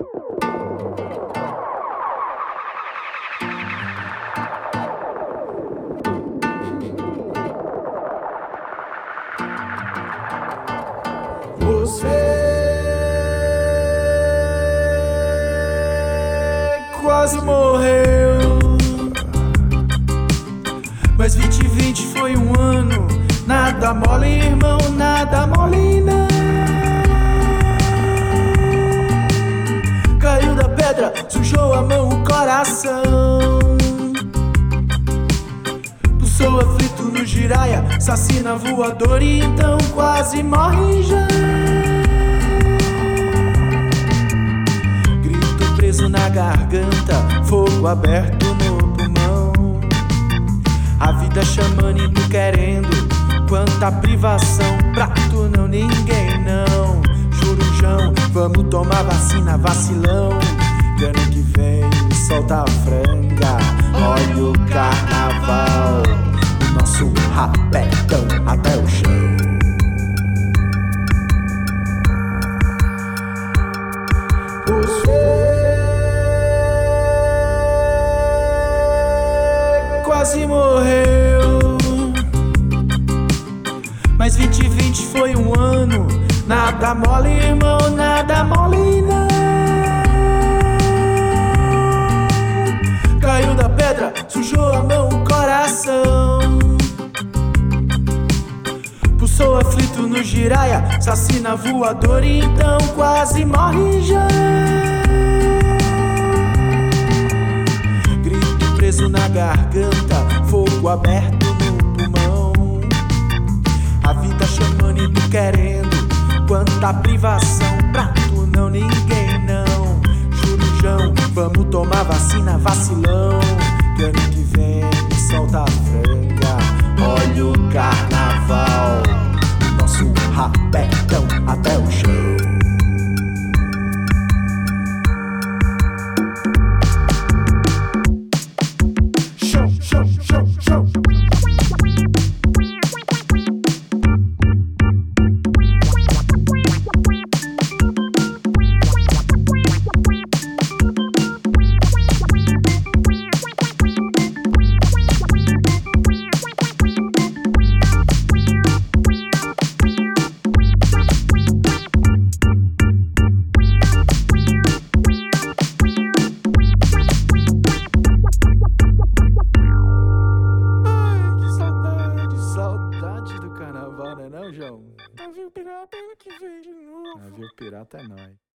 Você quase morreu, mas 2020 foi um ano. Nada mole, irmão, nada mole não. Caiu da pedra, sujou a mão, o coração. Pulsou aflito no giraia, assassina voador e então quase morre já. Grito preso na garganta, fogo aberto no pulmão. A vida chamando e tu querendo, quanta privação. Pra tu não, ninguém não. Chorujão, vamos tomar vacina, vacilão. Que ano que vem solta a franga. Olha o carnaval, o nosso rapetão até o chão. Você quase morreu, mas 2020 foi um ano. Nada mole, irmão, nada mole não. Caiu da pedra, sujou a mão, o coração. Pulsou aflito no giraia, assassina voador e então quase morre já. Grito preso na garganta, fogo aberto no pulmão. A vida chamando e tu querendo, quanta privação. Pra tu não, ninguém não. Churujão, vamos tomar vacina, vacilão. Que ano que vem solta a franga. Olha o carnaval, o nosso rapetão até o chão. Show, show, show, show. Saudade do carnaval, né não, João? Navio pirata ano que vem de novo. Navio pirata é nóis.